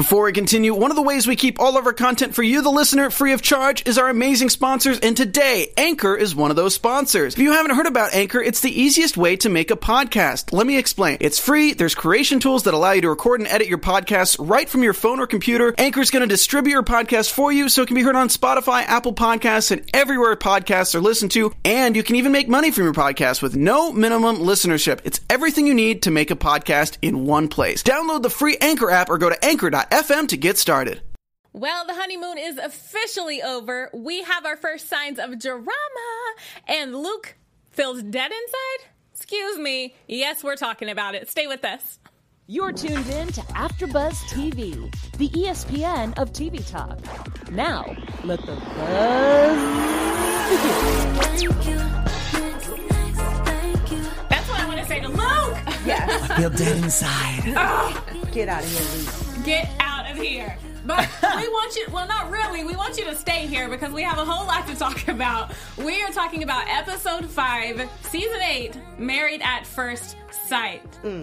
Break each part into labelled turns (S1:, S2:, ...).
S1: Before we continue, one of the ways we keep all of our content for you, the listener, free of charge is our amazing sponsors, and today, Anchor is one of those sponsors. If you haven't heard about Anchor, it's the easiest way to make a podcast. Let me explain. It's free, there's creation tools that allow you to record and edit your podcasts right from your phone or computer. Anchor's going to distribute your podcast for you so it can be heard on Spotify, Apple Podcasts, and everywhere podcasts are listened to, and you can even make money from your podcast with no minimum listenership. It's everything you need to make a podcast in one place. Download the free Anchor app or go to anchor.fm to get started.
S2: Well, the honeymoon is officially over. We have our first signs of drama, and Luke feels dead inside? Excuse me. Yes, we're talking about it. Stay with us.
S3: You're tuned in to AfterBuzz TV, the ESPN of TV talk. Now, let the buzz begin.
S2: That's what I want to say to Luke.
S4: Yes.
S1: I feel dead inside.
S2: Oh.
S4: Get out of here, Luke.
S2: Get out of here. But we want you, well, not really. We want you to stay here because we have a whole lot to talk about. We are talking about episode 5, season 8, Married at First Sight.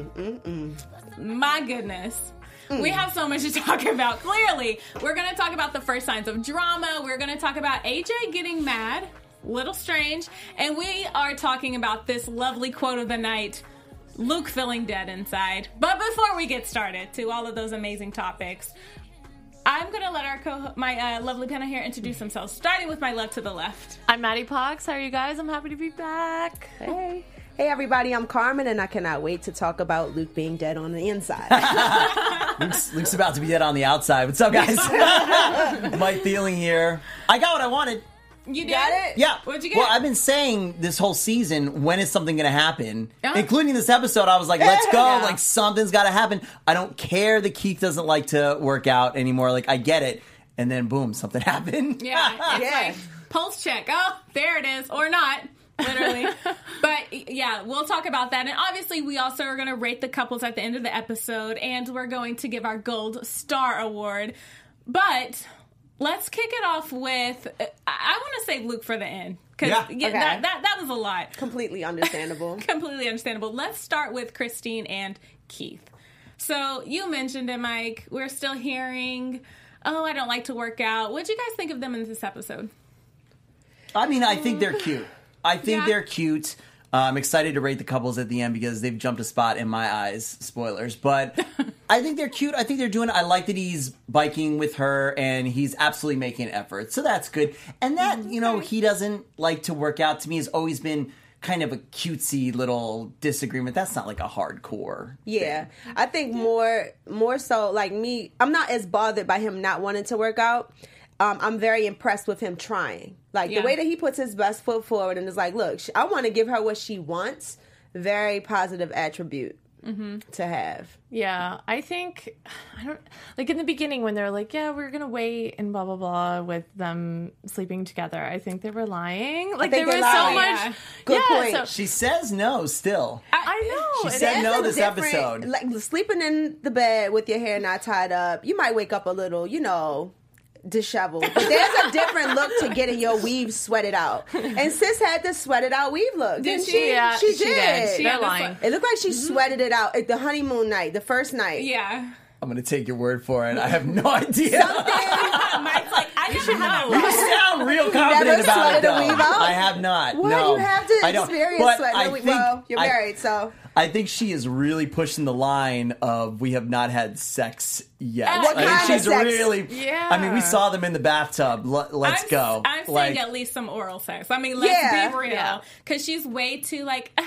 S2: My goodness. We have so much to talk about. Clearly, we're going to talk about the first signs of drama. We're going to talk about AJ getting mad. Little strange. And we are talking about this lovely quote of the night, Luke feeling dead inside. But before we get started to all of those amazing topics, I'm going to let my lovely panel here introduce themselves, starting with my left to the left.
S5: I'm Maddie Pox. How are you guys? I'm happy to be back.
S4: Hey. Hey, everybody. I'm Carmen, and I cannot wait to talk about Luke being dead on the inside.
S6: Luke's about to be dead on the outside. What's up, guys? Mike Feeling here. I got what I wanted.
S2: You did?
S4: Got it?
S6: Yeah.
S2: What'd you get?
S6: Well, I've been saying this whole season, when is something going to happen?
S2: Yeah.
S6: Including this episode, I was like, let's go. Yeah. Like, something's got to happen. I don't care that Keith doesn't like to work out anymore. Like, I get it. And then, boom, something happened.
S2: Yeah. It's like, pulse check. Oh, there it is. Or not. Literally. But, yeah, we'll talk about that. And obviously, we also are going to rate the couples at the end of the episode. And we're going to give our Gold Star Award. But let's kick it off with, I want to say Luke for the end. Because that was a lot.
S4: Completely understandable.
S2: Completely understandable. Let's start with Christine and Keith. So you mentioned it, Mike. We're still hearing, oh, I don't like to work out. What did you guys think of them in this episode?
S6: I mean, I think they're cute. They're cute. I'm excited to rate the couples at the end because they've jumped a spot in my eyes. Spoilers. But I think they're cute. I think they're doing it. I like that he's biking with her and he's absolutely making an effort. So that's good. And that, he doesn't like to work out, to me has always been kind of a cutesy little disagreement. That's not like a hardcore thing.
S4: I think more so like me, I'm not as bothered by him not wanting to work out. I'm very impressed with him trying. Like, the way that he puts his best foot forward and is like, look, I want to give her what she wants. Very positive attribute to have.
S5: Yeah, I think, in the beginning when they're like, yeah, we're going to wait and blah, blah, blah with them sleeping together, I think they were lying. Like, there was so much.
S4: Good point.
S5: So,
S6: she says no still.
S5: I know.
S6: She said no this episode.
S4: Like, sleeping in the bed with your hair not tied up, you might wake up a little, disheveled. But there's a different look to getting your weave sweated out. And sis had the sweated out weave look, didn't she?
S5: Yeah,
S4: she did.
S5: They're lying.
S4: It looked like she sweated it out at the honeymoon night, the first night.
S2: Yeah.
S6: I'm going to take your word for it. I have no idea.
S2: Mike's like, I should know.
S6: You sound real confident about it, though. I have not.
S4: What?
S6: No.
S4: You have to experience sweating a weave. Well, you're married, so.
S6: I think she is really pushing the line of we have not had sex yet.
S4: What kind
S6: she's
S4: of sex?
S6: really.
S5: Yeah.
S6: I mean, we saw them in the bathtub. Let's go.
S2: I'm saying at least some oral sex. I mean, let's be real. Because she's way too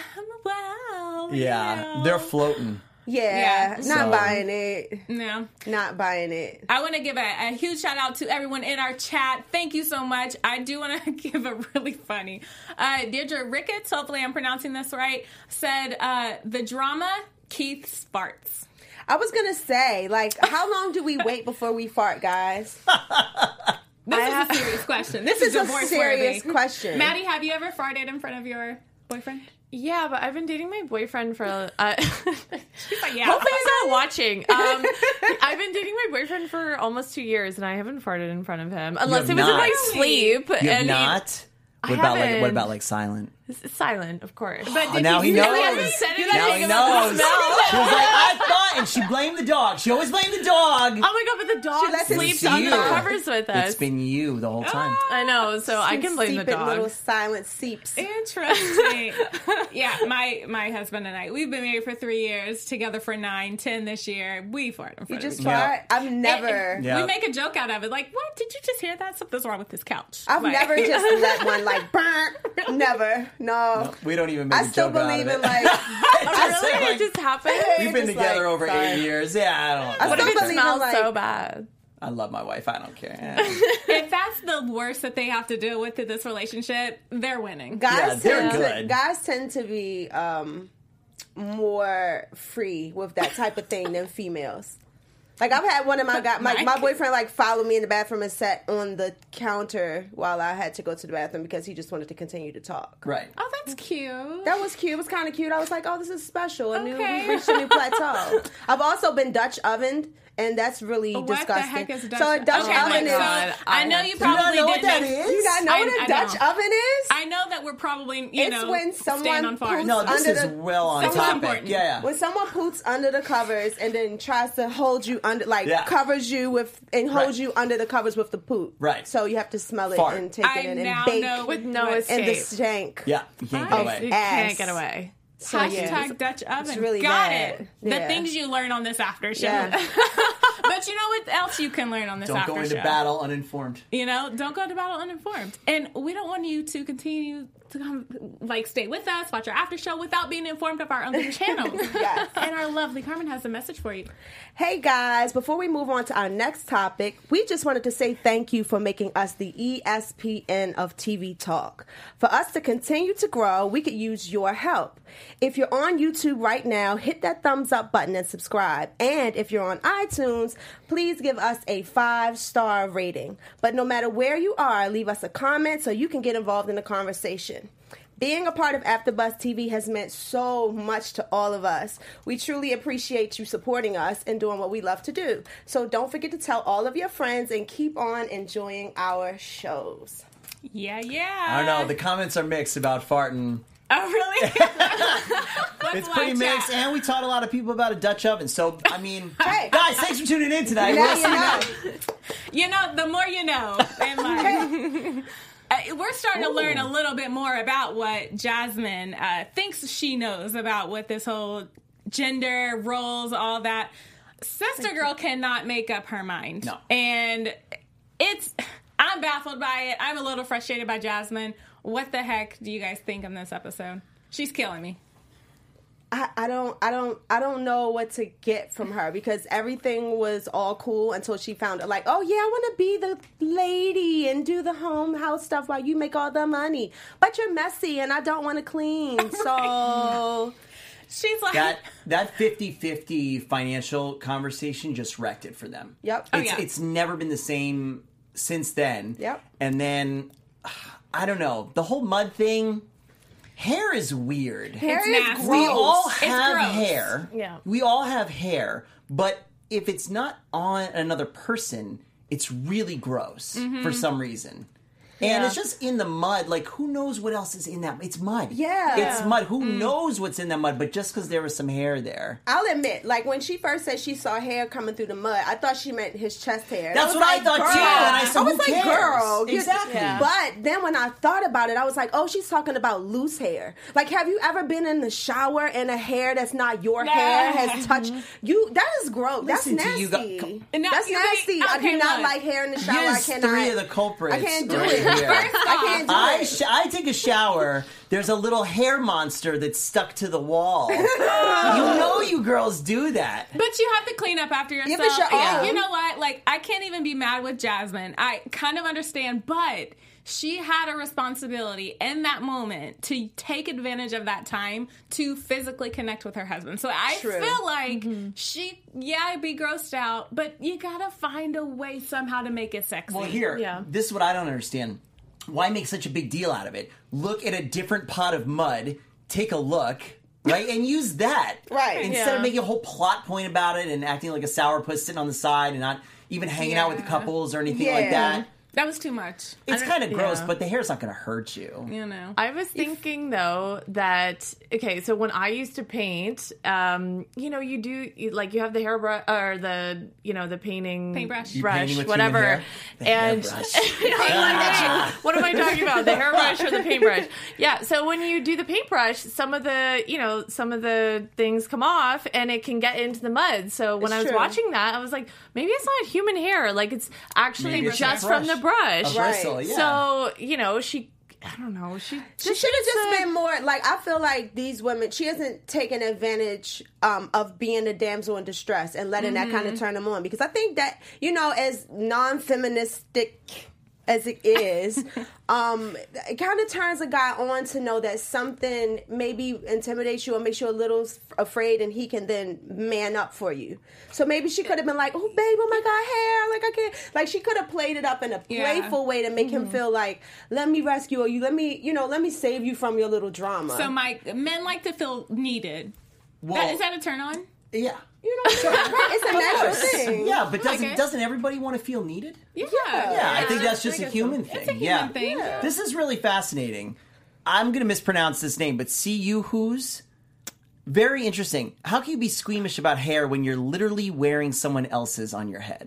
S2: wow.
S6: Yeah, they're floating.
S4: Yeah, not buying it.
S2: No.
S4: Not buying it.
S2: I want to give a huge shout out to everyone in our chat. Thank you so much. I do want to give a really funny. Deirdre Ricketts, hopefully I'm pronouncing this right, said, the drama, Keith farts.
S4: I was going to say, how long do we wait before we fart, guys?
S2: This is a serious question.
S4: This is a serious question.
S2: Maddie, have you ever farted in front of your boyfriend?
S5: Yeah, but I've been dating my boyfriend for...
S2: She's like, yeah.
S5: Hopefully he's not watching. I've been dating my boyfriend for almost 2 years, and I haven't farted in front of him. Unless it was in my sleep.
S6: You have not? What about silent?
S5: It's silent, of course.
S2: But did
S6: now
S2: you
S6: he
S2: see
S6: knows.
S2: that? He said it
S6: Now
S2: like
S6: he
S2: it was
S6: knows.
S2: the smell.
S6: She was like, I thought, and she blamed the dog. She always blamed the dog.
S5: Oh my god, but the dog
S4: lets it
S5: sleeps
S6: see
S5: under the
S6: you.
S5: covers with us.
S6: It's been you the whole time.
S5: I know, so I can blame the
S4: Stupid little
S5: dog.
S4: silent seeps.
S2: Interesting. Yeah, my husband and I, we've been married for 3 years, together for 9, 10 this year. We fart in front
S4: You
S2: of
S4: just
S2: each other.
S4: fart? I've never.
S6: Yeah.
S2: We make a joke out of it. Like, what? Did you just hear that? Something's wrong with this couch.
S4: I've
S2: Like-
S4: never just let one like burn. Never. No.
S6: We don't even make
S4: I
S6: a
S4: still
S6: joke out
S4: believe
S6: of
S4: in
S6: it.
S4: like.
S5: Really? It just happened?
S6: We've been
S4: just
S6: together
S4: like,
S6: over
S4: sorry.
S6: 8 years. Yeah, I don't
S4: I
S6: know.
S4: still
S5: It
S4: believe in
S5: smells
S4: like.
S5: so bad.
S6: I love my wife. I don't care.
S2: If that's the worst that they have to deal with in this relationship, they're winning.
S6: Yeah, they're good.
S4: Guys tend to be more free with that type of thing than females. Like I've had one of my boyfriend like follow me in the bathroom and sat on the counter while I had to go to the bathroom because he just wanted to continue to talk.
S6: Right.
S2: Oh, that's cute.
S4: That was cute. It was kind of cute. I was like, oh, this is special. We
S2: Okay.
S4: reached a new plateau. I've also been Dutch ovened, and that's really
S2: What the
S4: disgusting.
S2: heck is Dutch
S4: So a Dutch
S2: okay,
S4: oven
S2: like,
S4: is.
S2: so
S5: God,
S2: I know you
S6: Do you not
S2: probably
S6: know what
S2: didn't.
S6: that is?
S4: You not know what a
S2: I
S4: Dutch
S2: know.
S4: oven is?
S2: I know that we're probably, you
S4: It's
S2: know,
S4: when
S2: stand
S4: someone
S2: on fire.
S4: poops
S6: No, this
S4: under
S6: is
S4: the-
S6: well on
S2: Someone's
S6: topic.
S2: important.
S6: Yeah.
S4: When someone poops under the covers and then tries to hold you under, like
S6: Yeah.
S4: covers you with and holds
S6: Right.
S4: you under the covers with the poop.
S6: Right.
S4: So you have to smell it
S6: Fart.
S4: and take
S2: I
S4: it in
S2: now
S4: and bake
S2: know
S5: With no
S2: what-
S5: escape.
S4: in the stank.
S6: Yeah, you can't get
S2: Oh,
S6: away.
S5: You
S4: Ass.
S5: can't get away.
S4: So,
S2: Hashtag
S4: yeah.
S2: Dutch oven.
S4: It's really
S2: Got
S4: bad.
S2: it.
S4: Yeah.
S2: The things you learn on this after show.
S4: Yeah.
S2: But you know what else you can learn on this
S6: Don't
S2: after
S6: go into
S2: show?
S6: battle uninformed.
S2: You know, don't go to battle uninformed. And we don't want you to continue to come, like, stay with us, watch our after show without being informed of our other channels.
S4: Yes.
S2: And our lovely Carmen has a message for you.
S4: Hey guys, before we move on to our next topic, we just wanted to say thank you for making us the ESPN of TV talk. For us to continue to grow, we could use your help. If you're on YouTube right now, hit that thumbs up button and subscribe. And if you're on iTunes, please give us a 5-star rating. But no matter where you are, leave us a comment so you can get involved in the conversation. Being a part of AfterBuzz TV has meant so much to all of us. We truly appreciate you supporting us and doing what we love to do. So don't forget to tell all of your friends and keep on enjoying our shows.
S2: Yeah, yeah.
S6: I don't know. The comments are mixed about farting.
S2: Oh, really?
S6: It's pretty mixed, and we taught a lot of people about a Dutch oven. So, I mean,
S4: Hey.
S6: guys, thanks for tuning in tonight.
S4: Now
S6: We'll
S4: you
S6: see
S4: know.
S2: You know, the more you know. And like, we're starting to learn a little bit more about what Jasmine thinks she knows about what this whole gender, roles, all that. Sister Girl cannot make up her mind.
S6: No.
S2: And I'm baffled by it. I'm a little frustrated by Jasmine. What the heck do you guys think of this episode? She's killing me.
S4: I don't know what to get from her because everything was all cool until she found it. Like, oh yeah, I want to be the lady and do the home house stuff while you make all the money. But you're messy and I don't want to clean. So
S2: She's like,
S6: that 50-50 financial conversation just wrecked it for them.
S4: Yep.
S6: It's never been the same since then.
S4: Yep.
S6: And then, I don't know, the whole mud thing, hair is weird.
S4: hair
S2: It's
S4: is
S2: nasty.
S4: gross.
S6: We all
S2: It's
S6: have
S2: gross.
S6: hair.
S5: Yeah.
S6: We all have hair, but if it's not on another person, it's really gross
S2: Mm-hmm.
S6: for some reason. And
S4: Yeah.
S6: it's just in the mud. Like, who knows what else is in that? It's mud.
S4: Yeah.
S6: It's mud. Who
S2: Mm.
S6: knows what's in that mud? But just because there was some hair there.
S4: I'll admit, like when she first said she saw hair coming through the mud, I thought she meant his chest hair.
S6: That's
S4: was
S6: what I
S4: like,
S6: thought, too,
S4: girl.
S6: and I said,
S4: was
S6: who
S4: like,
S6: cares?
S4: girl, you-
S6: Exactly.
S5: Yeah.
S4: But then when I thought about it, I was like, oh, she's talking about loose hair. Like, have you ever been in the shower and a hair that's not your hair has touched you? That is gross.
S6: Listen
S4: That's
S6: to you
S4: nasty.
S6: go-
S2: No,
S4: That's
S2: you
S4: nasty.
S2: think-
S4: I do
S2: okay,
S4: not
S2: look.
S4: like hair in the shower.
S6: Here's
S4: I cannot.
S6: 3 of the culprits.
S4: I can't do
S6: right
S4: it.
S6: here.
S4: I can't do it.
S6: I take a shower. There's a little hair monster that's stuck to the wall. You know you girls do that.
S2: But you have to clean up after yourself.
S4: it's your
S2: And
S4: own.
S2: you know what? Like, I can't even be mad with Jasmine. I kind of understand, but she had a responsibility in that moment to take advantage of that time to physically connect with her husband. So I
S4: True.
S2: feel like I'd be grossed out, but you gotta find a way somehow to make it sexy.
S6: Well, here,
S5: Yeah.
S6: this is what I don't understand. Why make such a big deal out of it? Look at a different pot of mud, take a look, right, and use that.
S4: Right.
S6: Instead
S5: Yeah.
S6: of making a whole plot point about it and acting like a sourpuss sitting on the side and not even hanging out with the couples or anything like
S4: Yeah.
S6: that.
S2: That was too much.
S6: It's kind of gross,
S5: yeah.
S6: but the hair's not going to hurt you.
S2: You know.
S5: I was thinking though that so when I used to paint, you know, you have the hairbrush or the painting
S2: Paintbrush.
S6: painting with
S5: whatever,
S6: human hair? The
S5: and what am I talking about? The hairbrush or the paintbrush? Yeah. So when you do the paintbrush, some of the things come off and it can get into the mud. So when I was watching that, I was like, maybe it's not human hair. Like it's actually
S6: Maybe it's
S5: just
S6: a
S5: from the brush.
S6: A bristle, yeah.
S5: So, you know, I don't know. She
S4: should have just been more like, I feel like these women, she hasn't taken advantage of being a damsel in distress and letting that kind of turn them on. Because I think that, you know, as non-feministic as it is, it kind of turns a guy on to know that something maybe intimidates you or makes you a little afraid, and he can then man up for you. So maybe she could have been like, "Oh, babe, oh my God, hair!" Like I can't. Like she could have played it up in a playful way to make him feel like, "Let me rescue you. Let me save you from your little drama."
S2: So men like to feel needed.
S6: Well,
S2: Is that a turn on?
S6: Yeah.
S4: You know, it's a natural thing.
S6: Yeah, but doesn't everybody want to feel needed?
S2: Yeah.
S6: Yeah, I think that's just a human thing.
S2: It's a human thing. Yeah.
S6: This is really fascinating. I'm going to mispronounce this name, but who's very interesting. How can you be squeamish about hair when you're literally wearing someone else's on your head?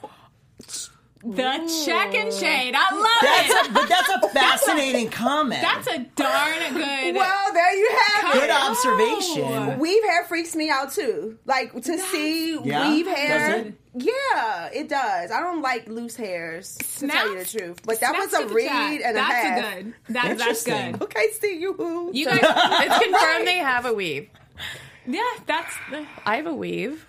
S2: The check and shade. I love it.
S6: But that's a fascinating comment.
S2: That's a darn good.
S4: Well, there you have
S6: good
S4: it.
S6: observation.
S4: Weave hair freaks me out too. Like to see weave hair.
S6: Does it?
S4: Yeah, it does. I don't like loose hairs, to tell you the truth. But that was a read and a half.
S2: That's a good. That's good.
S4: Okay, see you.
S2: You guys,
S5: it's confirmed they have a weave.
S2: yeah,
S5: I have a weave.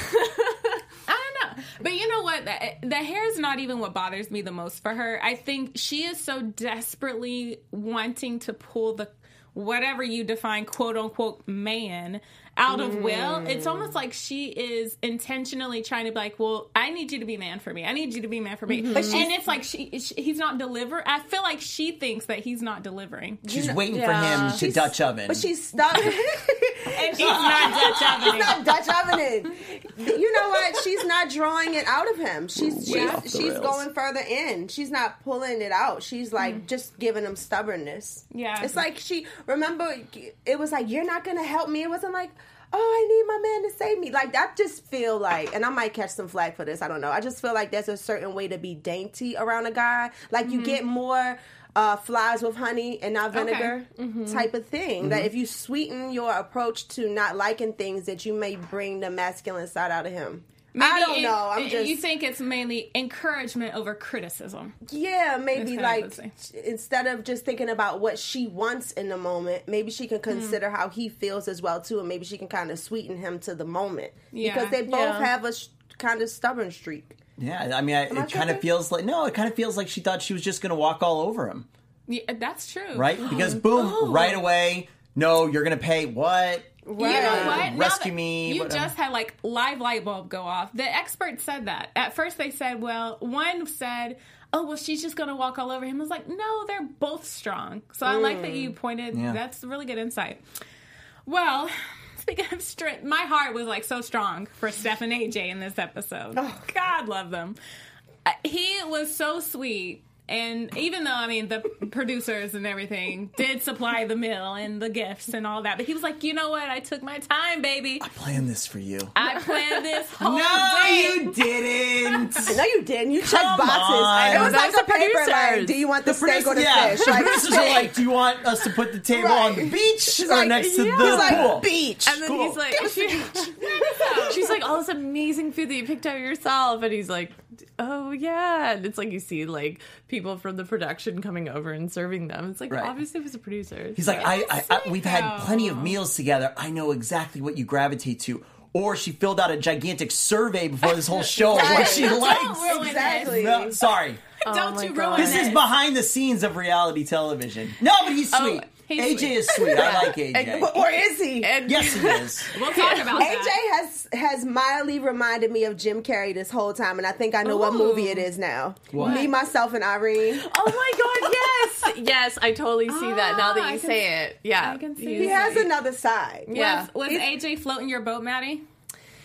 S2: I don't know. But you know what? The hair is not even what bothers me the most for her. I think she is so desperately wanting to pull the whatever you define quote unquote man out of Will. It's almost like she is intentionally trying to be like, well, I need you to be man for me. I need you to be man for me. And it's like he's not delivering. I feel like she thinks that he's not delivering.
S6: She's waiting for him to Dutch oven.
S4: But she's stuck.
S2: And he's not Dutch ovening.
S4: He's not Dutch ovening. You know what? She's not drawing it out of him. She's going further in. She's not pulling it out. She's like just giving him stubbornness.
S2: Yeah.
S4: It's like remember, it was like, you're not going to help me. It wasn't like, oh, I need my man to save me. Like, I just feel like, and I might catch some flack for this, I don't know. I just feel like there's a certain way to be dainty around a guy. Like, you get more flies with honey and not vinegar type of thing. That if you sweeten your approach to not liking things, that you may bring the masculine side out of him.
S2: Maybe
S4: I don't know.
S2: You think it's mainly encouragement over criticism?
S4: Yeah, maybe like
S2: That's
S4: instead of just thinking about what she wants in the moment, maybe she can consider how he feels as well too, and maybe she can kind of sweeten him to the moment because they both have a kind of stubborn streak.
S6: Yeah, I mean, it kind of feels like she thought she was just going to walk all over him.
S2: Yeah, that's true.
S6: Right? Because boom, right away, no, you're going to pay what?
S2: Right. You know what?
S6: Rescue me.
S2: You just had like live light bulb go off. The experts said that. At first they said, one said, oh, well, she's just going to walk all over him. I was like, no, they're both strong. So I like that you pointed. Yeah. That's really good insight. Well, speaking of strength, my heart was like so strong for Steph and AJ in this episode. Oh. God love them. He was so sweet. And even though, I mean, the producers and everything did supply the meal and the gifts and all that, but he was like, you know what? I took my time, baby.
S6: I planned this for you.
S2: I planned this whole day.
S6: No, you didn't.
S4: No, you didn't. You checked boxes.
S6: On.
S4: It was like the paper, like, do you want the steak or the fish?
S6: The producers are like, do you want us to put the table on the beach or next to the pool?
S4: Beach.
S5: And then he's like, she's like, all this amazing food that you picked out yourself. And he's like, oh, yeah. And it's like you see, like, people from the production coming over and serving them. It's like, obviously it was the producers.
S6: He's like, we've had plenty of meals together. I know exactly what you gravitate to. Or she filled out a gigantic survey before this whole show of what she likes.
S4: Exactly.
S6: No, sorry.
S2: Don't you ruin
S6: This is behind the scenes of reality television. No, but he's sweet. AJ is sweet. I like AJ.
S4: Or is he?
S6: Yes, he is.
S2: We'll talk about that.
S4: AJ has mildly reminded me of Jim Carrey this whole time, and I think I know what movie it is now.
S6: What?
S4: Me, Myself, and Irene.
S5: Oh my God, yes! Yes, I totally see that now that you say it. Yeah.
S2: I can see
S4: He has another side.
S5: Yeah.
S2: Was AJ floating your boat, Maddie?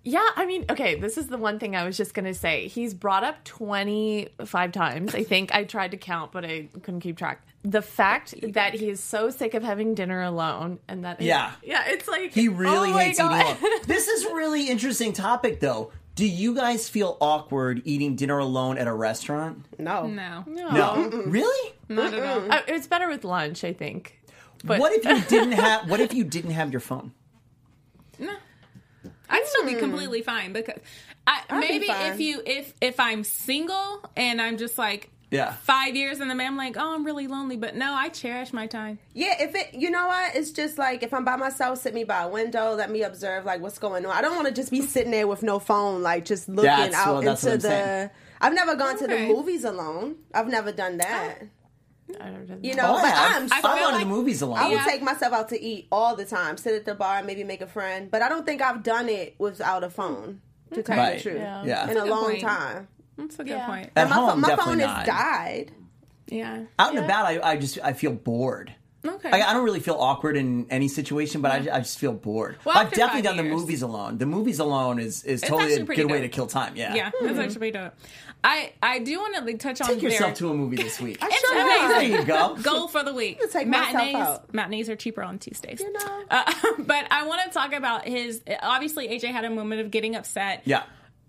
S5: Yeah, I mean, okay, this is the one thing I was just going to say. He's brought up 25 times. I think I tried to count, but I couldn't keep track. The fact that he is so sick of having dinner alone and that... it's like...
S6: He really hates eating
S5: God.
S6: alone. This is a really interesting topic, though. Do you guys feel awkward eating dinner alone at a restaurant?
S4: No.
S2: No.
S6: Really?
S2: Not at all.
S5: It's better with lunch, I think. But
S6: What if you didn't have your phone?
S2: No. I'd still be completely fine because maybe
S4: fine.
S2: if I'm single and I'm just like 5 years in the man, I'm like, oh, I'm really lonely. But no, I cherish my time.
S4: Yeah, you know what? It's just like if I'm by myself, sit me by a window, let me observe like what's going on. I don't want to just be sitting there with no phone, like just looking out into the. I've never gone to the movies alone. I've never done that.
S5: I don't know.
S4: You know,
S6: I've gone to the movies alone.
S4: I would take myself out to eat all the time, sit at the bar, and maybe make a friend. But I don't think I've done it without a phone, to tell you the truth.
S6: Yeah.
S4: In a long time.
S2: That's a good point.
S6: At
S4: my
S6: home,
S4: my
S6: definitely
S4: phone
S6: not.
S4: has died.
S2: Yeah.
S6: Out and about, I feel bored.
S2: Okay.
S6: I don't really feel awkward in any situation, but I just feel bored.
S2: Well,
S6: I've
S2: after
S6: definitely
S2: 5
S6: done the
S2: years.
S6: movies alone. The movies alone is totally
S2: actually
S6: a
S2: pretty
S6: good way
S2: dope.
S6: to kill time. Yeah.
S2: Yeah, that's actually pretty dope. I do want to touch on
S6: Take yourself to a movie this week.
S2: It's
S6: There
S2: amazing.
S6: you go.
S2: Goal for the week.
S4: take myself
S2: Matinees.
S4: out.
S2: Matinees are cheaper on Tuesdays.
S4: You know.
S2: But I want to talk about obviously AJ had a moment of getting upset.
S6: Yeah.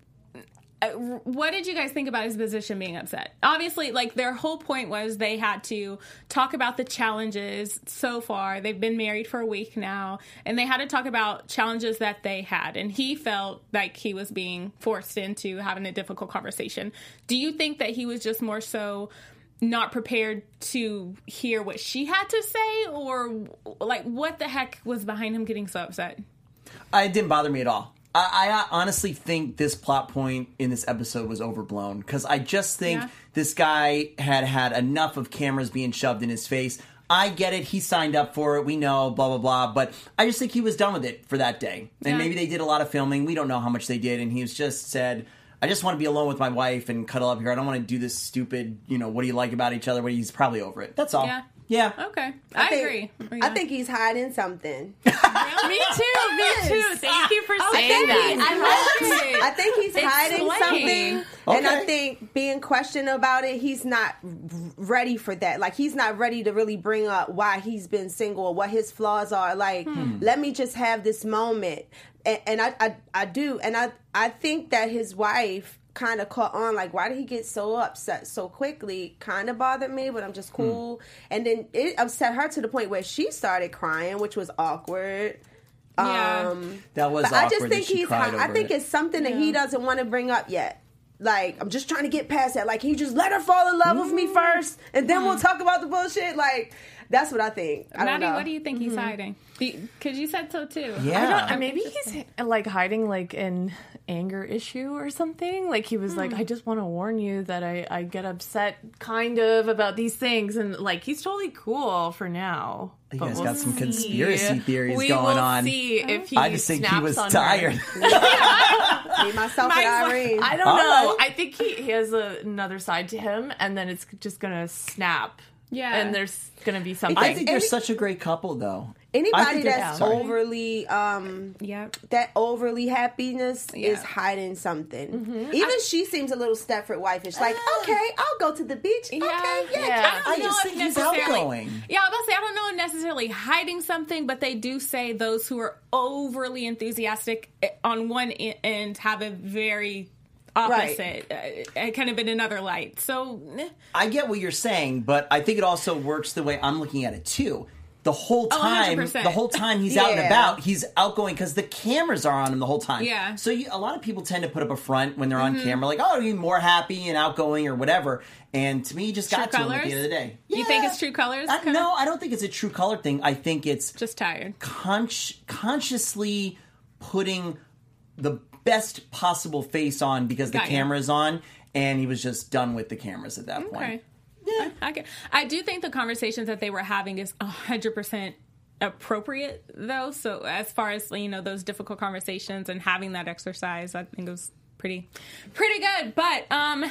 S2: What did you guys think about his position being upset? Obviously, like, their whole point was they had to talk about the challenges so far. They've been married for a week now, and they had to talk about challenges that they had. And he felt like he was being forced into having a difficult conversation. Do you think that he was just more so not prepared to hear what she had to say? Or, like, what the heck was behind him getting so upset?
S6: It didn't bother me at all. I honestly think this plot point in this episode was overblown because I just think this guy had enough of cameras being shoved in his face. I get it. He signed up for it. We know, blah, blah, blah. But I just think he was done with it for that day. And maybe they did a lot of filming. We don't know how much they did. And he was just said, I just want to be alone with my wife and cuddle up here. I don't want to do this stupid, what do you like about each other? He's probably over it. That's all. Yeah.
S2: Okay. I agree.
S4: I think he's hiding something.
S5: Me too. Thank you for saying that.
S4: I think he's hiding something.
S6: Okay.
S4: And I think being questioned about it, he's not ready for that. Like, he's not ready to really bring up why he's been single or what his flaws are. Like, let me just have this moment. And I do. And I think that his wife kind of caught on, like, why did he get so upset so quickly? Kind of bothered me, but I'm just cool. And then it upset her to the point where she started crying, which was awkward.
S2: Yeah.
S6: That was
S4: But
S6: awkward.
S4: I just think
S6: that she cried
S4: I
S6: over
S4: think
S6: it.
S4: it's something that he doesn't want to bring up yet. Like, I'm just trying to get past that. Like, he just let her fall in love with me first, and then we'll talk about the bullshit. Like, that's what I think. I don't
S2: Maddie,
S4: know.
S2: what do you think he's hiding? Because you said so too.
S6: Yeah.
S5: Maybe he's like hiding like an anger issue or something. Like he was like, I just want to warn you that I get upset kind of about these things. And like, he's totally cool for now.
S6: You
S5: But
S6: guys
S5: we'll
S6: got some
S5: see.
S6: conspiracy theories
S5: we
S6: going
S5: will
S6: on.
S5: See if he
S6: I just think he
S5: snaps
S6: was
S5: on her.
S6: tired.
S4: Me, myself,
S2: Mike's
S4: and
S2: like,
S4: Irene.
S5: I don't
S6: All
S5: know.
S6: right.
S5: I think he has another side to him, and then it's just gonna snap.
S2: Yeah.
S5: And there's gonna be something.
S6: I think they're such a great couple, though. I
S4: Anybody
S6: think they're-
S4: that's
S6: sorry.
S4: overly,
S2: Yep.
S4: that overly happiness
S2: Yeah.
S4: is hiding something. Even she seems a little Stepford wife-ish. Like, okay, I'll go to the beach. Okay,
S5: yeah.
S6: I just think he's outgoing.
S2: Yeah, I was about to say, I don't know necessarily hiding something, but they do say those who are overly enthusiastic on one end have a very opposite, kind of in another light. So,
S6: I get what you're saying, but I think it also works the way I'm looking at it too. The whole time,
S2: 100%.
S6: he's out and
S4: Yeah.
S6: about, he's outgoing because the cameras are on him the whole time.
S2: Yeah.
S6: So a lot of people tend to put up a front when they're on camera, like, oh, you're more happy and outgoing or whatever. And to me, you just got to him at the end of the day.
S2: You think it's true colors?
S6: No, I don't think it's a true color thing. I think it's
S2: Just tired.
S6: consciously putting the best possible face on because the
S2: Got you.
S6: camera's on, and he was just done with the cameras at that point.
S2: Okay. Yeah. I do think the conversations that they were having is 100% appropriate, though. So as far as, those difficult conversations and having that exercise, I think it was pretty good. But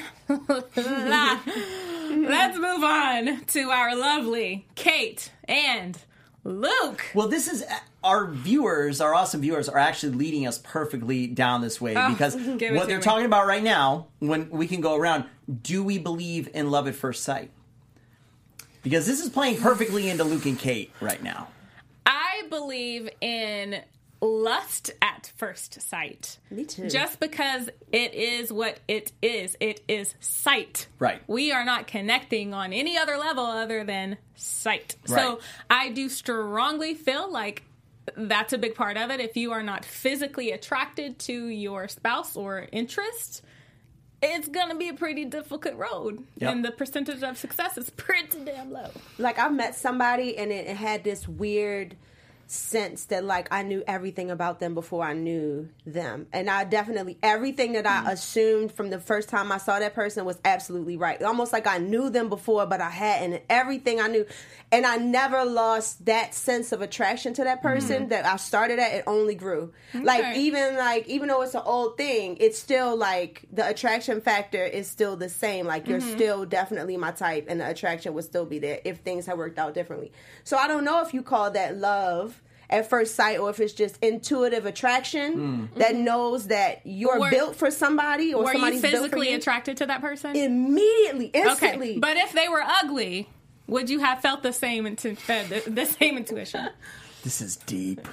S2: let's move on to our lovely Kate and Luke.
S6: Well, this is our viewers, our awesome viewers, are actually leading us perfectly down this way because what they're talking about right now, when we can go around, do we believe in love at first sight? Because this is playing perfectly into Luke and Kate right now.
S2: I believe in lust at first sight.
S4: Me too.
S2: Just because it is what it is. It is sight.
S6: Right.
S2: We are not connecting on any other level other than sight.
S6: Right.
S2: So I do strongly feel like that's a big part of it. If you are not physically attracted to your spouse or interest, it's going to be a pretty difficult road.
S6: Yep.
S2: And the percentage of success is pretty damn low.
S4: Like, I met somebody and it had this weird sense that, like, I knew everything about them before I knew them. And I definitely, everything that I assumed from the first time I saw that person was absolutely right. Almost like I knew them before, but I hadn't. Everything I knew. And I never lost that sense of attraction to that person that I started at. It only grew.
S2: Okay.
S4: Even though it's an old thing, it's still like the attraction factor is still the same. Like, you're still definitely my type, and the attraction would still be there if things had worked out differently. So I don't know if you call that love at first sight, or if it's just intuitive attraction that knows that you're built for somebody, or
S2: were
S4: somebody's
S2: you
S4: built for
S2: physically
S4: you.
S2: attracted to that person?
S4: Immediately, instantly.
S2: Okay, but if they were ugly, would you have felt the same the same intuition?
S6: This is deep.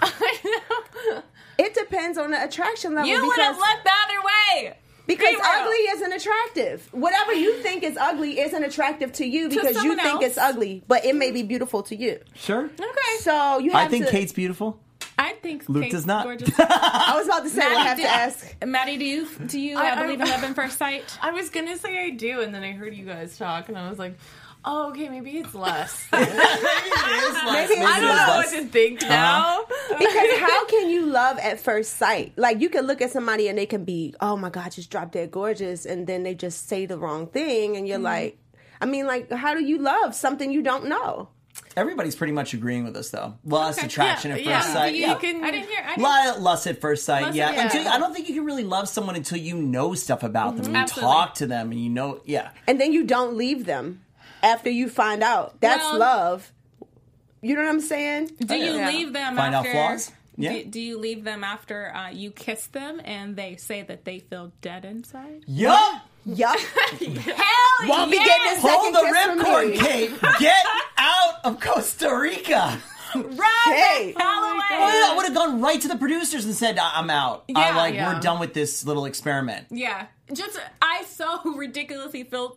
S4: It depends on the attraction level.
S2: You would have looked the other way.
S4: Because
S2: Be real.
S4: ugly isn't attractive. Whatever you think is ugly isn't attractive to you because you
S2: someone
S4: think
S2: else.
S4: it's ugly, but it may be beautiful to you.
S6: Sure.
S2: Okay.
S4: So you have
S6: I think
S4: to.
S6: Kate's beautiful.
S2: I think
S6: Luke
S2: Kate's
S6: does not.
S2: gorgeous.
S4: I was about to say, I have to ask.
S2: Maddie, do you believe in love at first sight?
S5: I was gonna say I do, and then I heard you guys talk, and I was like, oh, okay, maybe it's less.
S4: Maybe
S5: I don't know what to think now.
S4: Because how can you love at first sight? Like, you can look at somebody and they can be, oh my God, just drop dead gorgeous, and then they just say the wrong thing, and you're like, I mean, like, how do you love something you don't know?
S6: Everybody's pretty much agreeing with us, though. Lust, attraction at first
S5: Do
S6: sight.
S5: you
S6: Yeah.
S5: can.
S2: I didn't hear.
S6: Lust at first sight,
S2: Lust
S6: yeah.
S2: at-
S6: Until, I don't think you can really love someone until you know stuff about them. And you
S2: Absolutely.
S6: talk to them, and you know, yeah.
S4: And then you don't leave them after you find out. That's
S2: Well-
S4: love. You know what I'm saying?
S2: Do you
S5: Yeah.
S2: leave them
S6: Find out
S2: after?
S6: flaws? Yeah.
S2: Do you leave them after you kiss them and they say that they feel dead inside?
S6: Yup!
S4: Yup.
S2: Hell
S4: Won't be getting this
S6: Hold
S4: second
S6: the
S4: kiss from
S6: ripcord,
S4: me.
S6: Kate! Get out of Costa Rica!
S4: Hey.
S2: Halloween.
S6: I would have gone right to the producers and said, I'm out.
S2: Yeah.
S5: Yeah.
S6: We're done with this little experiment.
S2: Yeah, just I so ridiculously feel.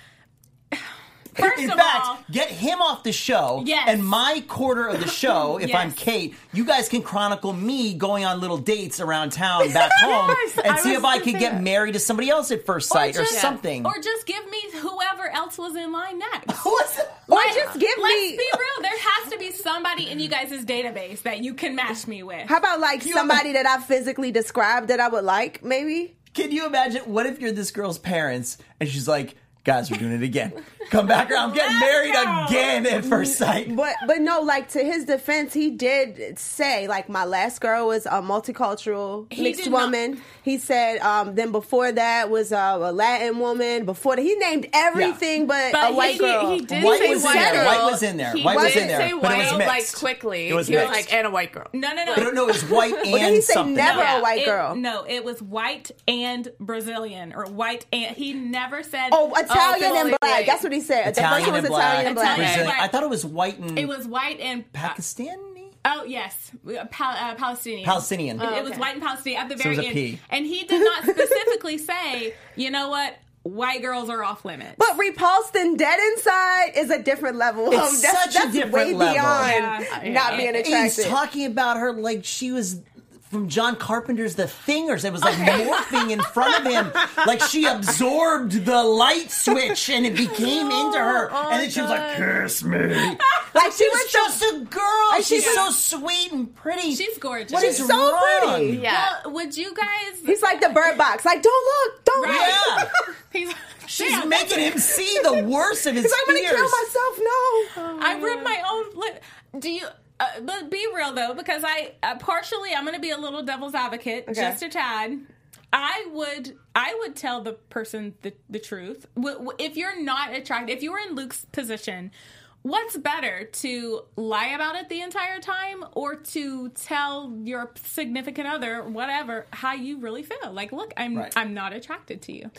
S2: First
S6: In
S2: of
S6: fact,
S2: all,
S6: get him off the show,
S2: Yes.
S6: and my quarter of the show, if
S2: Yes.
S6: I'm Kate, you guys can chronicle me going on little dates around town back home
S5: Yes,
S6: and
S5: I
S6: see
S5: was
S6: if I
S5: gonna
S6: could
S5: say
S6: get
S5: that.
S6: married to somebody else at first sight or
S2: just-
S6: something.
S2: or just give me whoever else was in line next.
S6: What's that?
S4: Or just give
S2: Let's
S4: me.
S2: be real. There has to be somebody in you guys' database that you can match me with.
S4: How about like somebody that I physically described that I would like, maybe?
S6: Can you imagine? What if you're this girl's parents and she's like, guys, we're doing it again. Come back around. I'm getting married again at first sight.
S4: But no, like, to his defense, he did say, like, my last girl was a multicultural
S2: He
S4: mixed
S2: did not-
S4: woman. He said then before that was a Latin woman. Before that, he named everything but a white girl.
S5: He did
S6: White
S5: say
S6: was in
S5: white
S6: there.
S5: girl.
S6: White was in there.
S5: He
S6: White was
S5: did
S6: in there,
S5: say
S6: but it was
S5: white,
S6: mixed.
S5: like, quickly.
S6: It was
S5: he was
S6: mixed.
S5: like, and a white girl.
S2: No.
S6: But no, it was white and
S4: Well, did he say
S6: something.
S4: never
S5: Yeah.
S4: a white girl?
S2: No, it was white and Brazilian or white and he never said.
S4: Oh, Italian and
S5: totally
S4: black.
S5: right.
S4: That's what he said.
S6: Italian
S4: the first one
S6: and
S4: was
S6: black.
S4: Italian and black.
S2: Italian.
S6: Brazilian.
S2: Black.
S6: I thought it was white and
S2: It was white and
S6: Pakistani?
S2: oh yes, Palestinian.
S6: Palestinian.
S2: It was
S5: okay.
S2: white and Palestinian at the
S6: So it
S2: very
S6: was a
S2: end,
S6: P.
S2: and he did not specifically say, you know what, white girls are off limits.
S4: But repulsed and dead inside is a different level.
S6: It's such a different
S4: way
S6: level.
S4: beyond
S2: Yeah.
S4: not being attracted.
S6: He's talking about her like she was from John Carpenter's The Thing, or it was like morphing in front of him, like she absorbed the light switch and it became into her, and then she was like, "Kiss me."
S4: Like, she
S6: She's
S4: was
S6: just a girl.
S4: And
S6: She's
S4: she
S6: so
S4: was-
S6: sweet and pretty.
S2: She's gorgeous.
S6: What is
S4: She's so
S6: wrong?
S4: pretty.
S5: Yeah.
S2: Well, would you guys?
S4: He's like the Bird Box. Like, don't look, don't look.
S6: Yeah.
S2: He's,
S6: She's
S2: yeah,
S6: making him see the worst of his
S4: He's like, I'm gonna
S6: fears.
S4: kill myself. No.
S2: I ripped my own lip. Do you? But be real though, because I partially I'm going to be a little devil's advocate, just a tad. I would tell the person the truth. If you're not attracted, if you were in Luke's position, what's better, to lie about it the entire time or to tell your significant other, whatever, how you really feel? Like, look, I'm not attracted to you.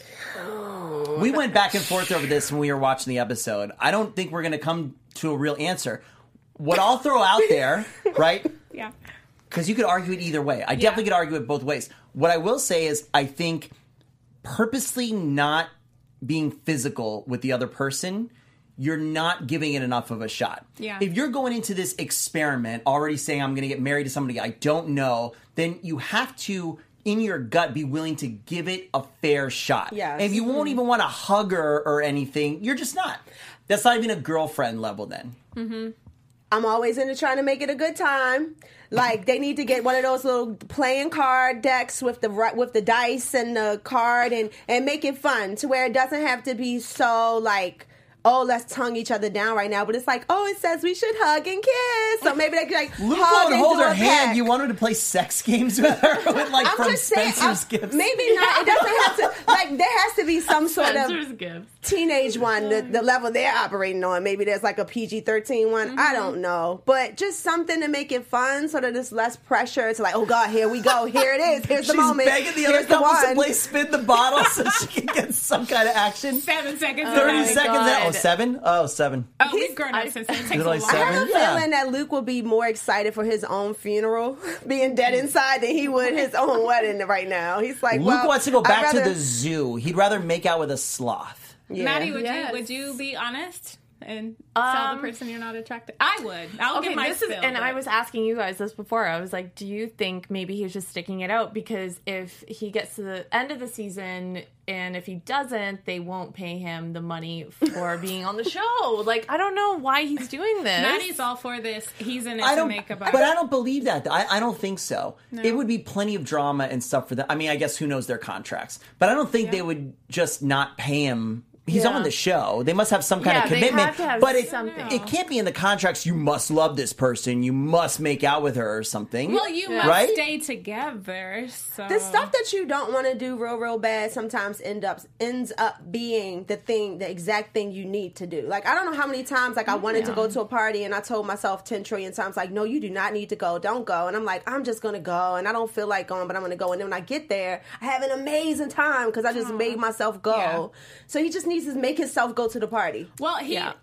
S6: We went back and forth over this when we were watching the episode. I don't think we're going to come to a real answer. What I'll throw out there, right?
S2: Yeah.
S6: Because you could argue it either way. I definitely could argue it both ways. What I will say is I think purposely not being physical with the other person, you're not giving it enough of a shot.
S2: Yeah.
S6: If you're going into this experiment already saying I'm going to get married to somebody I don't know, then you have to, in your gut, be willing to give it a fair shot.
S4: Yes.
S6: And if you won't even want to hug her or anything, you're just not. That's not even a girlfriend level then.
S2: Mm-hmm.
S4: I'm always into trying to make it a good time. Like, they need to get one of those little playing card decks with the dice and the card and make it fun to where it doesn't have to be so, like, oh, let's tongue each other down right now. But it's like, oh, it says we should hug and kiss. So maybe they could, like,
S6: Luke
S4: hug
S6: would
S4: and
S6: hold
S4: do
S6: her
S4: a
S6: hand.
S4: peck.
S6: You want her to play sex games with her? With, like,
S4: I'm
S6: from
S4: just saying,
S6: Spencer's Gifts?
S4: maybe not. It doesn't have to, like, there has to be some sort
S5: Spencer's
S4: of
S5: Gifts.
S4: teenage one, the level they're operating on. Maybe there's like a PG-13 one. I don't know. But just something to make it fun so that there's less pressure to, like, oh, God, here we go. Here it is. Here's the
S6: She's
S4: moment.
S6: begging the other
S4: Here's the
S6: couples to
S4: one.
S6: play spin the bottle so she can get some kind of action.
S2: 7 seconds.
S6: 30
S2: ago.
S6: seconds.
S5: God.
S6: Oh, 7? Oh, 7.
S2: Oh, we've grown up since then. It takes a
S6: like
S2: lot.
S4: I have a
S6: 7? Yeah.
S4: feeling that Luke will be more excited for his own funeral, being dead inside, than he would his own wedding right now. He's like,
S6: Luke
S4: well,
S6: wants to go
S4: I'd
S6: back to
S4: rather-
S6: the zoo. He'd rather make out with a sloth.
S4: Yeah.
S2: Maddie,
S5: Yes.
S2: would you be honest and tell the person you're not attracted? I would. I'll give my spill.
S5: and
S2: but-
S5: I was asking you guys this before. I was like, do you think maybe he's just sticking it out because if he gets to the end of the season and if he doesn't, they won't pay him the money for being on the show? Like, I don't know why he's doing this.
S2: Maddie's all for this. He's in it
S6: I
S2: to
S6: don't,
S2: make a
S6: but
S2: buck.
S6: I don't believe that. I don't think so. It would be plenty of drama and stuff for them. I mean, I guess who knows their contracts, but I don't think they would just not pay him. He's
S5: Yeah.
S6: on the show. They must have some kind of
S5: Yeah, they
S6: commitment.
S5: have to have
S6: but
S5: something.
S6: it can't be in the contracts. You must love this person. You must make out with her or something.
S2: Well, you must
S6: right?
S2: stay together. So
S4: The stuff that you don't want to do real bad sometimes ends up being the exact thing you need to do. Like, I don't know how many times, like, I wanted to go to a party and I told myself 10 trillion times, like, no, you do not need to go. Don't go. And I'm like, I'm just going to go. And I don't feel like going, but I'm going to go. And then when I get there, I have an amazing time because I just made myself go.
S2: Yeah.
S4: So he just needs to make himself go to the party.
S2: Well,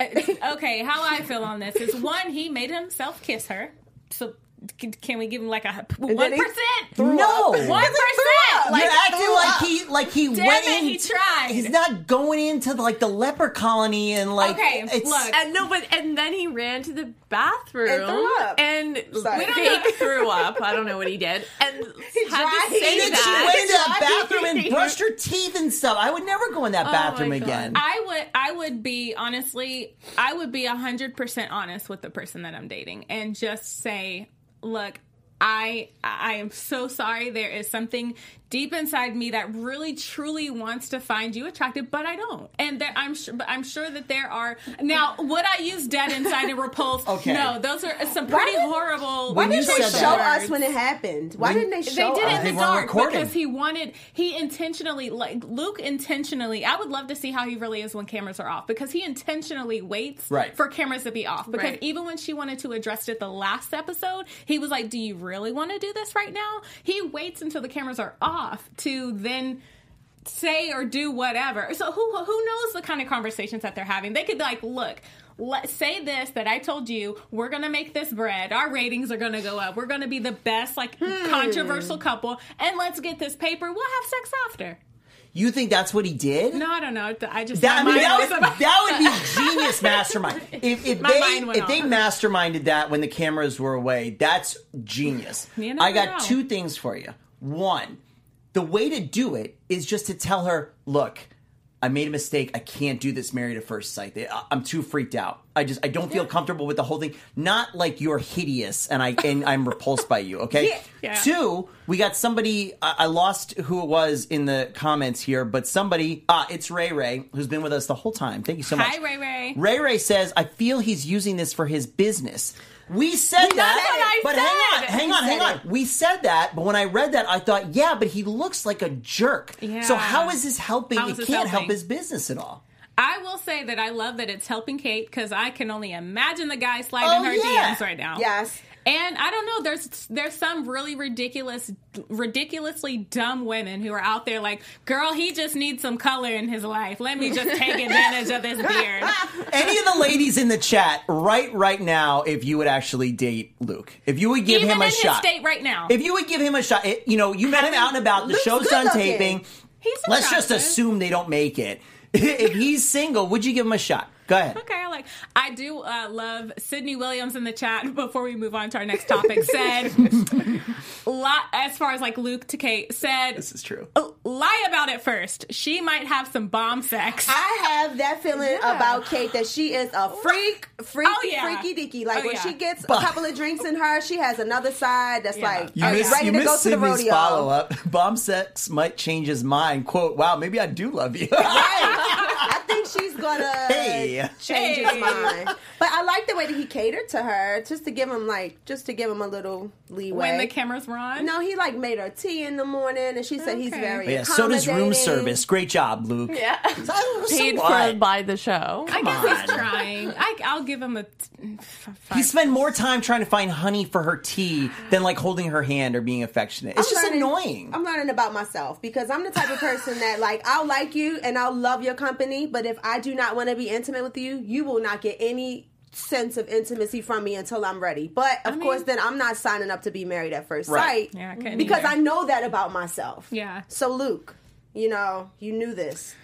S2: okay, how I feel on this is, one, he made himself kiss her. So can we give him like a 1%?
S4: then he
S6: No.
S2: 1%.
S6: You're acting like he
S2: Damn
S6: went
S2: it,
S6: in.
S2: he tried.
S6: He's not going into like the leper colony and like.
S2: Okay,
S6: it's,
S2: look.
S5: And then he ran to the bathroom
S4: And threw up.
S5: and
S4: Sorry.
S5: fake threw up. I don't know what he did. And had
S4: tried.
S5: to say
S6: And then
S5: that.
S6: she went into the bathroom and brushed her teeth and stuff. I would never go in that bathroom
S5: my God.
S6: again.
S2: I would be 100% honest with the person that I'm dating and just say, look, I am so sorry. There is something deep inside me that really truly wants to find you attractive, but I don't. And I'm sure that there are. Now, would I use dead inside and repulse?
S6: Okay.
S2: No, those are some pretty horrible.
S4: Why
S6: When you
S4: didn't they
S6: said
S4: show
S6: that-
S4: us when it happened? Why didn't they
S2: They
S4: show
S2: did it
S4: us?
S2: in
S6: They
S2: the
S6: weren't
S2: dark
S6: recording.
S2: because he intentionally, like Luke intentionally, I would love to see how he really is when cameras are off, because he intentionally waits
S6: Right.
S2: for cameras to be off. Because
S5: Right.
S2: even when she wanted to address it the last episode, he was like, do you really want to do this right now? He waits until the cameras are off to then say or do whatever. So who knows the kind of conversations that they're having? They could be like, look, let's say this, that I told you, we're going to make this bread. Our ratings are going to go up. We're going to be the best, like, controversial couple. And let's get this paper. We'll have sex after.
S6: You think that's what he did?
S2: No, I don't know. I just...
S6: That, I mean,
S2: my
S6: that
S2: mind
S6: would,
S2: was-
S6: that would be genius mastermind. If
S2: My mind went
S6: they
S2: off.
S6: masterminded that when the cameras were away, that's genius.
S2: You never
S6: I got
S2: know.
S6: 2 things for you. One, the way to do it is just to tell her, look, I made a mistake. I can't do this married at first sight. I'm too freaked out. I don't feel comfortable with the whole thing. Not like you're hideous and I'm repulsed by you. Okay.
S2: Yeah.
S6: 2, we got somebody. I lost who it was in the comments here, but somebody. It's Ray who's been with us the whole time. Thank you so much.
S2: Hi, Ray.
S6: Ray says, I feel he's using this for his business. We said that,
S5: what I
S6: but
S5: said.
S6: hang on. We said that, but when I read that, I thought, yeah, but he looks like a jerk.
S2: Yeah.
S6: So how is this helping?
S2: How is
S6: It
S2: this
S6: can't help
S2: helping?
S6: his business at all.
S2: I will say that I love that it's helping Kate because I can only imagine the guy sliding her DMs right now.
S4: Yes.
S2: And I don't know, there's some really ridiculously dumb women who are out there like, girl, he just needs some color in his life. Let me just take advantage of this beard.
S6: Any of the ladies in the chat, right now, if you would actually date Luke, if you would give
S2: Even
S6: him a
S2: in
S6: shot,
S2: his state right now.
S6: if you would give him a shot, you met him out and about, the
S4: Luke's
S6: show's
S4: good
S6: done
S4: looking.
S6: taping.
S2: He's
S6: Let's just
S2: attractive.
S6: assume they don't make it. If he's single, would you give him a shot? Go ahead.
S2: Okay, I do love Sydney Williams in the chat. Before we move on to our next topic, said as far as like Luke to Kate said,
S6: This is true.
S2: lie about it first. She might have some bomb sex.
S4: I have that feeling about Kate that she is a freaky deaky. Like when she gets a couple of drinks in her, she has another side that's like ready to go to the rodeo.
S6: Follow up. Bomb sex might change his mind. Quote, wow, maybe I do love you.
S4: I think she's gonna change his mind. But I like the way that he catered to her, just to give him a little leeway.
S2: When the cameras were on?
S4: No, he made her tea in the morning, and she said he's very
S6: So does room
S4: accommodating.
S6: service. Great job, Luke.
S5: Yeah.
S6: So
S5: Paid
S6: what?
S5: for by the show.
S2: I guess he's trying. I'll give him a 5.
S6: He spent more time trying to find honey for her tea than like holding her hand or being affectionate. It's just annoying.
S4: I'm learning about myself because I'm the type of person that I'll like you and I'll love your company, but if I do not want to be intimate with you, you will not get any sense of intimacy from me until I'm ready. But of course, then I'm not signing up to be married at first sight
S2: Yeah, I couldn't
S4: because
S2: either.
S4: I know that about myself.
S2: Yeah.
S4: So Luke, you knew this.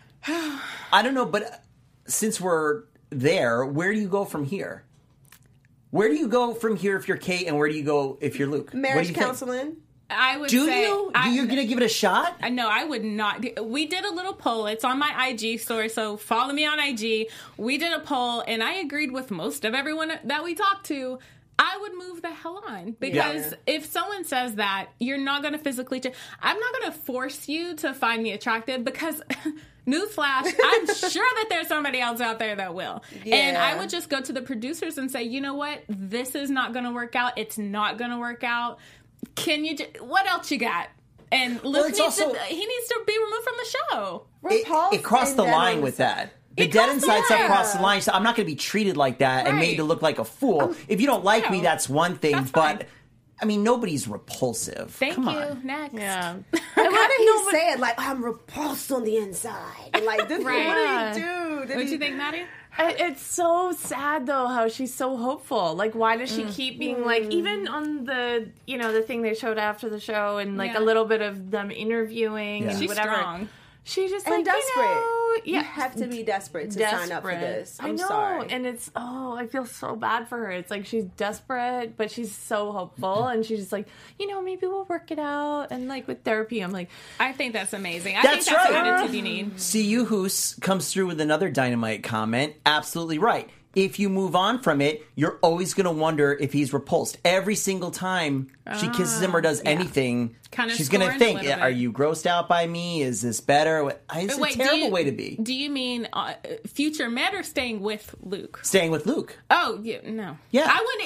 S6: I don't know, but since we're there, where do you go from here? Where do you go from here if you're Kate, and where do you go if you're Luke? What do
S4: Marriage
S6: you think?
S4: counseling.
S2: I would
S6: Do
S2: say,
S6: you? You're going to give it a shot?
S2: No, I would not. We did a little poll. It's on my IG story, so follow me on IG. We did a poll, and I agreed with most of everyone that we talked to. I would move the hell on because if someone says that, you're not going to physically change. I'm not going to force you to find me attractive because, newsflash, I'm sure that there's somebody else out there that will.
S4: Yeah.
S2: And I would just go to the producers and say, you know what? This is not going to work out. It's not going to work out. Can you what else you got? And Luke
S6: it's
S2: needs
S6: also-
S2: he needs to be removed from the show.
S6: It crossed the line with that. The
S2: It
S6: dead
S2: crossed
S6: inside
S2: the
S6: stuff
S2: line.
S6: crossed the line. So I'm not going to be treated like that and made to look like a fool. If you don't like me,
S2: no.
S6: that's one thing.
S2: That's
S6: but
S2: fine.
S6: I mean, nobody's repulsive.
S2: Thank
S6: Come
S2: you.
S6: on.
S2: Next.
S5: Yeah.
S4: How did he say it? I'm repulsed on the inside. Like, this
S2: Right.
S4: what did he do?
S2: What do you think, Maddie?
S5: It's so sad though how she's so hopeful. Like, why does she keep being like, even on the the thing they showed after the show and like a little bit of them interviewing and
S2: She's
S5: whatever.
S2: strong.
S5: She just
S4: And desperate.
S5: You
S4: You have to be desperate to sign up for this. I'm
S5: I know,
S4: sorry.
S5: and it's I feel so bad for her. It's like she's desperate, but she's so hopeful, and she's just like, maybe we'll work it out. And like with therapy, I'm like,
S2: I think that's amazing. I
S6: That's
S2: think that's
S6: right.
S2: the attitude you need.
S6: See you, Hoos, comes through with another dynamite comment. Absolutely right. If you move on from it, you're always going to wonder if he's repulsed. Every single time she kisses him or does anything,
S2: Kinda
S6: she's going to
S2: scorned a
S6: think,
S2: little bit.
S6: are you grossed out by me? Is this better? It's a terrible way to be.
S2: Do you mean future Med or staying with Luke?
S6: Staying with Luke.
S2: Oh, yeah, no.
S6: Yeah.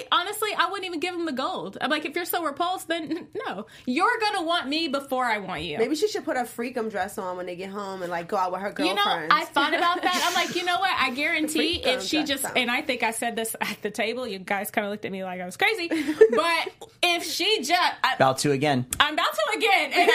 S2: I wouldn't even give him the gold. I'm like, if you're so repulsed, then no. You're going to want me before I want you.
S4: Maybe she should put a freakum dress on when they get home and go out with her girlfriends.
S2: I thought about that. I'm like, you know what? I guarantee
S4: Freakum
S2: if she
S4: dress
S2: just,
S4: out.
S2: and I think I said this at the table, you guys kind of looked at me like I was crazy, but if she just,
S6: About to again.
S2: I'm about to again, and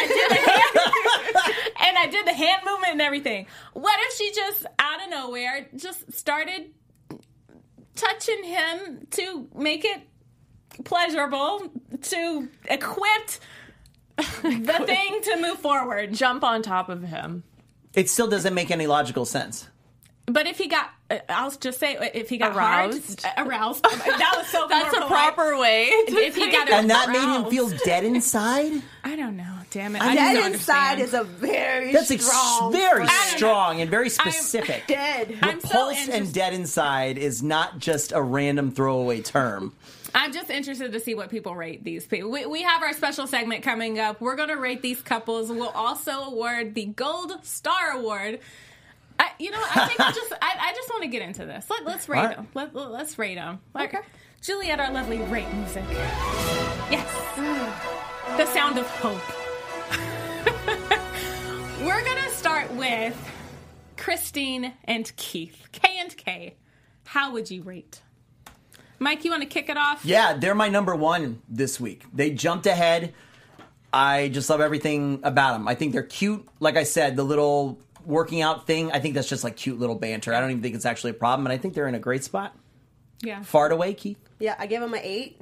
S2: I did the hand movement and everything. What if she just out of nowhere just started touching him to make it pleasurable, to equip the thing to move forward?
S5: jump on top of him.
S6: It still doesn't make any logical sense.
S2: But if he got, I'll just say, if he got
S5: Aroused?
S2: aroused. That was so
S5: That's
S2: more
S5: a
S2: polite.
S5: proper way.
S2: If he got
S6: And that made him
S2: aroused.
S6: feel dead inside?
S2: I don't know. Damn it.
S6: I
S2: I
S6: mean,
S2: don't
S4: Dead inside
S2: understand.
S4: is a very
S6: That's
S4: strong
S6: very
S4: phrase.
S6: strong and very specific.
S4: Dead.
S2: I'm so
S6: Repulsed and
S2: interested.
S6: dead inside is not just a random throwaway term.
S2: I'm just interested to see what people rate these people. We have our special segment coming up. We're going to rate these couples. We'll also award the Gold Star Award. I think I just want to get into this. Let's rate
S6: All right.
S2: them. Let's rate them. Okay. Juliet, our lovely rate music. Yes. The sound of hope. We're going to start with Christine and Keith. K&K. How would you rate? Mike, you want to kick it off?
S6: Yeah, they're my number one this week. They jumped ahead. I just love everything about them. I think they're cute. Like I said, the little working out thing, I think that's just like cute little banter. I don't even think it's actually a problem, and I think they're in a great spot.
S2: Yeah.
S6: Far away, Keith?
S4: Yeah, I give him an 8.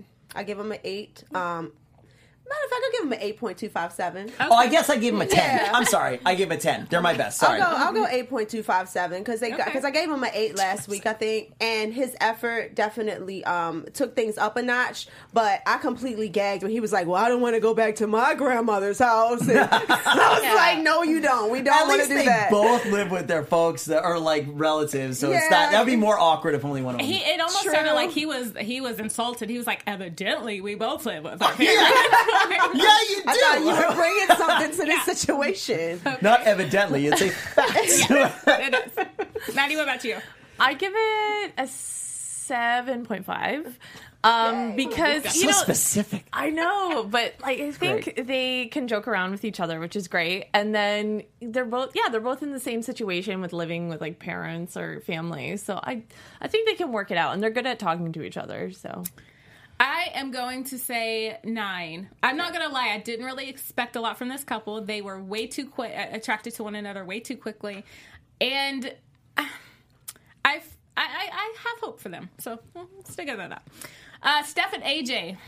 S4: Matter of fact, I'll give him an 8.257.
S6: Oh, I guess I gave him a 10.
S4: Yeah.
S6: I'm sorry. I gave him a 10. They're my best. Sorry.
S4: I'll go 8.257 because I gave him an 8 last week, I think, and his effort definitely took things up a notch. But I completely gagged when he was like, "Well, I don't want to go back to my grandmother's house." And I was like, "No, you don't. We don't want to do that."
S6: At least they both live with their folks that are like relatives, so it's
S4: Yeah.
S6: that would be more awkward if only one of them.
S2: It almost
S4: True.
S2: sounded like he was insulted. He was like, evidently, we both live with our parents.
S6: Yeah, you do.
S4: I thought you were bringing something to this situation.
S6: Not evidently, it's a fact.
S2: It is. Maddie, what about you?
S5: I give it a 7.5. Because
S6: So
S5: you know,
S6: specific.
S5: I know, but like I think
S6: great.
S5: they can joke around with each other, which is great. And then they're both in the same situation with living with like parents or family. So I think they can work it out, and they're good at talking to each other. So
S2: I am going to say 9. I'm not going to lie. I didn't really expect a lot from this couple. They were way too attracted to one another way too quickly. And I have hope for them. So let's figure that out. Steph and AJ.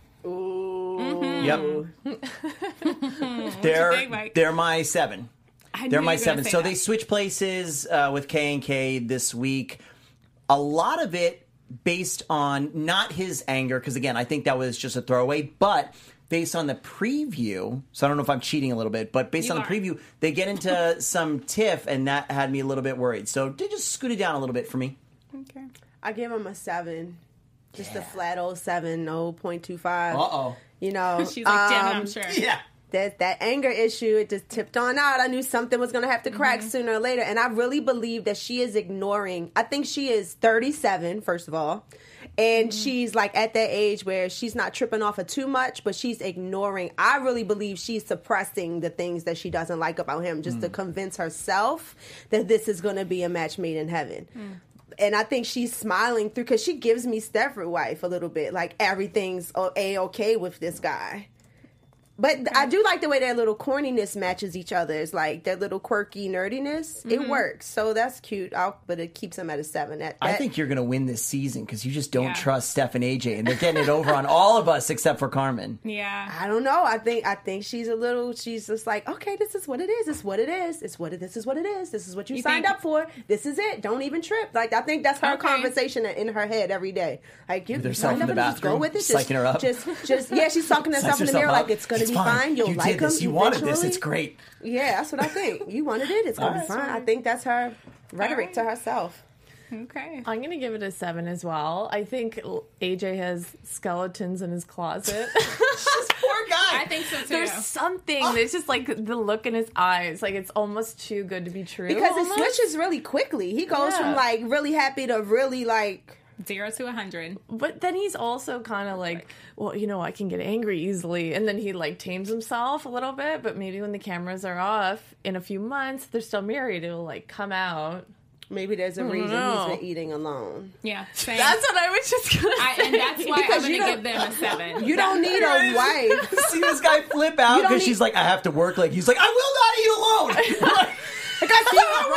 S6: Yep.
S2: big, Mike?
S6: They're my 7.
S2: I
S6: They're
S2: knew
S6: my
S2: you were gonna
S6: 7.
S2: say
S6: So
S2: that.
S6: they switch places with K&K this week. A lot of it based on not his anger, because again, I think that was just a throwaway, but based on the preview, so I don't know if I'm cheating a little bit, but based on the preview, they get into some tiff, and that had me a little bit worried. So they just scooted down a little bit for me.
S2: Okay.
S4: I give him a 7. Just a flat old 7, no 0.25.
S6: Uh-oh.
S4: You know,
S2: She's like, damn it, I'm sure.
S6: Yeah.
S4: that anger issue, it just tipped on out. I knew something was going to have to crack sooner or later. And I really believe that she is ignoring. I think she is 37, first of all. And she's like at that age where she's not tripping off of too much, but she's ignoring. I really believe she's suppressing the things that she doesn't like about him just to convince herself that this is going to be a match made in heaven. And I think she's smiling through, because she gives me Stepford wife a little bit. Like, everything's A-okay with this guy. But I do like the way their little corniness matches each other. It's like their little quirky nerdiness. It works. So that's cute. But it keeps them at a 7.
S6: I think you're going to win this season because you just don't
S2: Yeah.
S6: trust Steph and AJ, and they're getting it over on all of us except for Carmen.
S2: Yeah.
S4: I don't know. I think she's she's just like, okay, this is what it is. It's what it is. This is what it is. This is what you signed
S2: think-
S4: up for. This is it. Don't even trip. Like, I think that's her
S2: Okay.
S4: conversation in her head every day. Like, you
S6: herself
S4: signed
S6: in
S4: up
S6: the
S4: and just go
S6: bathroom,
S4: with it.
S6: psyching her up.
S4: Yeah, she's talking to herself in the mirror like, it's going to be fine. You'll
S6: You
S4: like
S6: did this.
S4: him
S6: You wanted this.
S4: eventually.
S6: It's great.
S4: Yeah, that's what I think. You wanted it. It's going to be fine. I think that's her rhetoric to herself.
S2: Okay.
S5: I'm going to give it a 7 as well. I think AJ has skeletons in his closet.
S6: Poor guy.
S2: I think so too.
S5: There's something. There's just like the look in his eyes. Like it's almost too good to be true.
S4: Because it
S5: almost.
S4: switches really quickly. He goes
S5: Yeah.
S4: from like really happy to really like...
S2: 0 to 100.
S5: But then he's also kind of like, well, you know, I can get angry easily. And then he like tames himself a little bit. But maybe when the cameras are off in a few months, they're still married. It'll like come out.
S4: Maybe there's a reason
S5: know.
S4: he's been eating alone.
S2: Yeah. Same.
S5: That's what I was just going to say.
S2: And that's why
S4: Because
S2: I'm
S4: you
S2: going to
S4: don't-
S2: give them a 7.
S4: You don't need a wife.
S6: See this guy flip out
S4: don't
S6: because
S4: need-
S6: she's like, I have to work. Like he's like, I will not eat alone.
S4: I got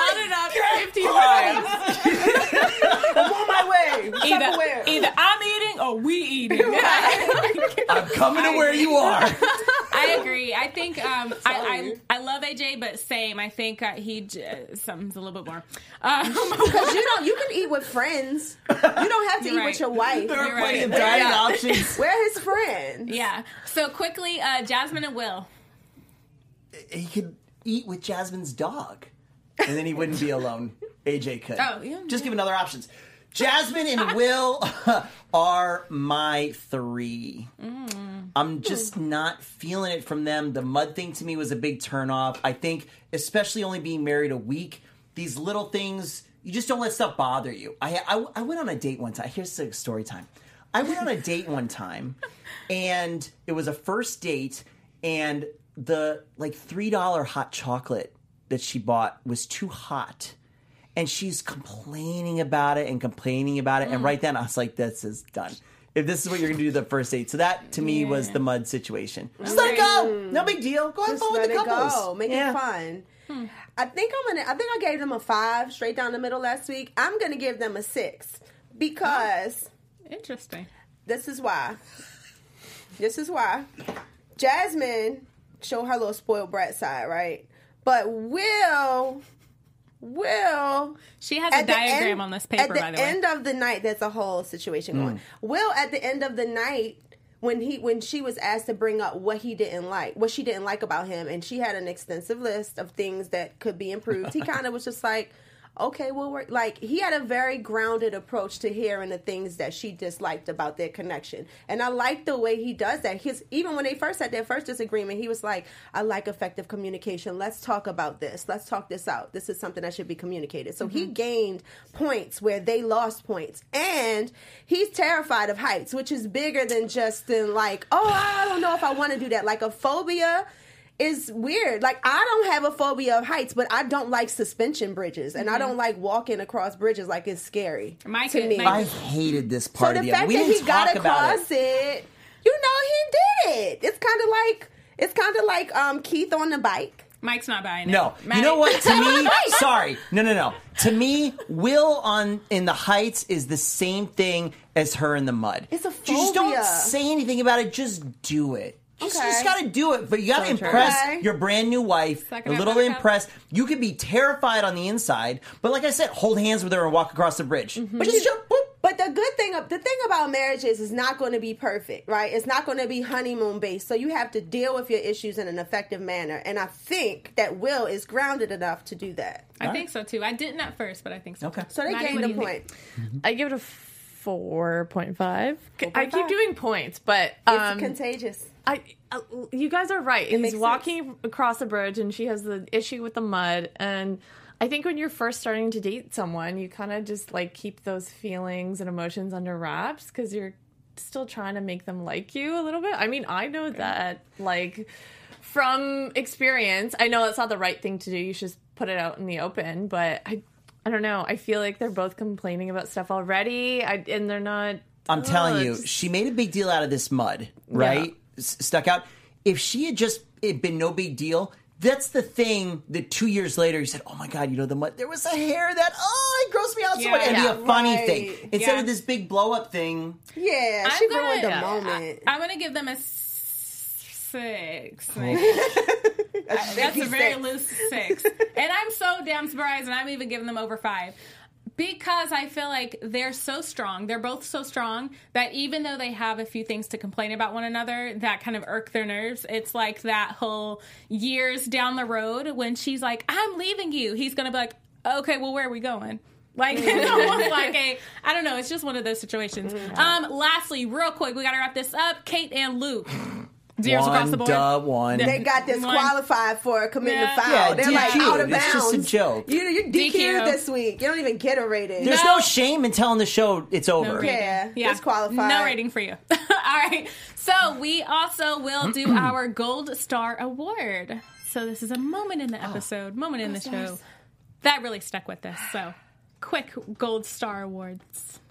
S5: He brought it up 50 times.
S4: I'm on my way. Tupperware.
S2: Either I'm eating or we eating.
S6: I'm coming to where you are.
S2: I agree. I think I love AJ, but same. I think something's a little bit more.
S4: Because you can eat with friends. You don't have to
S2: You're
S4: eat
S2: right.
S4: with your wife.
S6: There are
S2: You're
S6: plenty
S2: right.
S6: of dining
S2: Yeah.
S6: options.
S4: We're his friends.
S2: Yeah. So quickly, Jasmine and Will.
S6: He could eat with Jasmine's dog, and then he wouldn't be alone. AJ could.
S2: Oh, yeah.
S6: Just give another options. Jasmine and Will are my 3. I'm just not feeling it from them. The mud thing to me was a big turnoff. I think, especially only being married a week, these little things, you just don't let stuff bother you. I went on a date one time. Here's a story time. I went on a date one time, and it was a first date, and the like $3 hot chocolate that she bought was too hot. and she's complaining about it. And right then I was like, this is done. If this is what you're going to do the first date. So that, to me, was the mud situation. Just let it go. No big deal. Go have fun with the couples.
S4: Go. Make it fun. I think I gave them a 5 straight down the middle last week. I'm going to give them a 6 because
S2: Interesting.
S4: This is why. Jasmine showed her little spoiled brat side, right? But Will,
S2: she has a diagram on this paper, by the way.
S4: At the end of the night, there's a whole situation going. Will, at the end of the night, when she was asked to bring up what she didn't like about him, and she had an extensive list of things that could be improved, he kind of was just like, okay, well, he had a very grounded approach to hearing the things that she disliked about their connection. And I like the way he does that. Even when they first had their first disagreement, he was like, I like effective communication. Let's talk about this. Let's talk this out. This is something that should be communicated. So he gained points where they lost points. And he's terrified of heights, which is bigger than just I don't know if I want to do that. Like a phobia is weird. Like, I don't have a phobia of heights, but I don't like suspension bridges, and I don't like walking across bridges. Like, it's scary to me.
S6: I hated this part
S4: so
S6: of
S4: the
S6: the
S4: fact
S6: We
S4: that
S6: didn't
S4: he got
S6: talk about
S4: across it, he did it. It's kind of like Keith on the bike.
S2: Mike's not buying it.
S6: No. You know what? To me, sorry. No. To me, Will in the heights is the same thing as her in the mud.
S4: It's a phobia.
S6: You just don't say anything about it. Just do it. You just got to do it. But you got to impress your brand new wife. A little impressed. You could be terrified on the inside. But like I said, hold hands with her and walk across the bridge. But just jump.
S4: But the thing about marriage is it's not going to be perfect, right? It's not going to be honeymoon based. So you have to deal with your issues in an effective manner. And I think that Will is grounded enough to do that.
S2: I think so too. I didn't at first, but I think so.
S6: Okay.
S4: So they gained a point.
S5: I give it a 4.5. I keep doing points, but
S4: It's contagious.
S5: You guys are right. He's walking across the bridge, and she has the issue with the mud. And I think when you're first starting to date someone, you kind of just keep those feelings and emotions under wraps because you're still trying to make them like you a little bit. I mean, I know that from experience. I know that's not the right thing to do. You should just put it out in the open. But I don't know. I feel like they're both complaining about stuff already, and they're not.
S6: I'm telling you, she made a big deal out of this mud, right? Yeah. Stuck out. If she had just been no big deal, that's the thing that 2 years later you said, oh my God, the mud, there was a hair that, it grossed me out so much. And be a funny thing. Instead of this big blow up thing.
S4: Yeah, she ruined the moment.
S2: I'm going to give them a 6. That's a very loose 6. And I'm so damn surprised, and I'm even giving them over 5. Because I feel like they're so strong. They're both so strong that even though they have a few things to complain about one another that kind of irk their nerves, it's like that whole years down the road when she's like, I'm leaving you. He's going to be like, okay, well, where are we going? It's almost like I don't know. It's just one of those situations. Lastly, real quick, we got to wrap this up. Kate and Luke. Zeros across the board.
S6: One.
S4: They got disqualified for committing a foul.
S6: Yeah,
S4: they're
S6: DQ.
S4: Out of bounds.
S6: It's just a joke.
S4: You're DQ'd this week. You don't even get a rating.
S6: There's no shame in telling the show it's over.
S4: Yeah, disqualified.
S2: No rating for you. All right. So we also will do our Gold Star Award. So this is a moment in the episode, moment in the show that really stuck with us. So quick Gold Star Awards.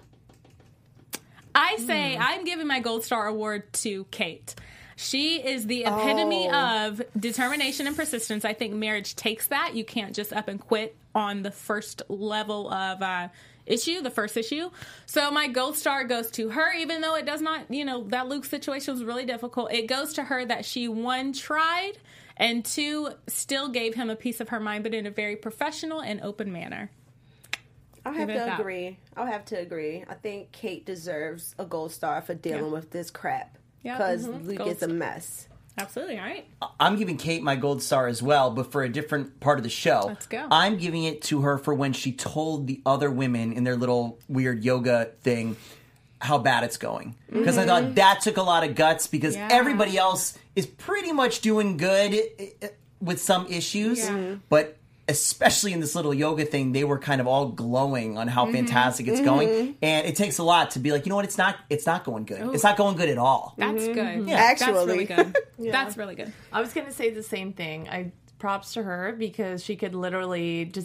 S2: I say I'm giving my Gold Star Award to Kate. She is the epitome of determination and persistence. I think marriage takes that. You can't just up and quit on the first level of the first issue. So my gold star goes to her, even though it does not, that Luke situation was really difficult. It goes to her that she, 1, tried, and 2, still gave him a piece of her mind, but in a very professional and open manner.
S4: I'll have to agree. I think Kate deserves a gold star for dealing with this crap. Because Luke is a mess.
S2: Absolutely, all right.
S6: I'm giving Kate my gold star as well, but for a different part of the show.
S2: Let's go.
S6: I'm giving it to her for when she told the other women in their little weird yoga thing how bad it's going. Because I thought that took a lot of guts because everybody else is pretty much doing good with some issues. Yeah. But especially in this little yoga thing, they were kind of all glowing on how fantastic it's going. And it takes a lot to be like, you know what, it's not going good. Ooh. It's not going good at all.
S2: That's good.
S4: Yeah. Actually.
S2: That's really good. That's really good.
S5: I was going to say the same thing. Props to her because she could literally just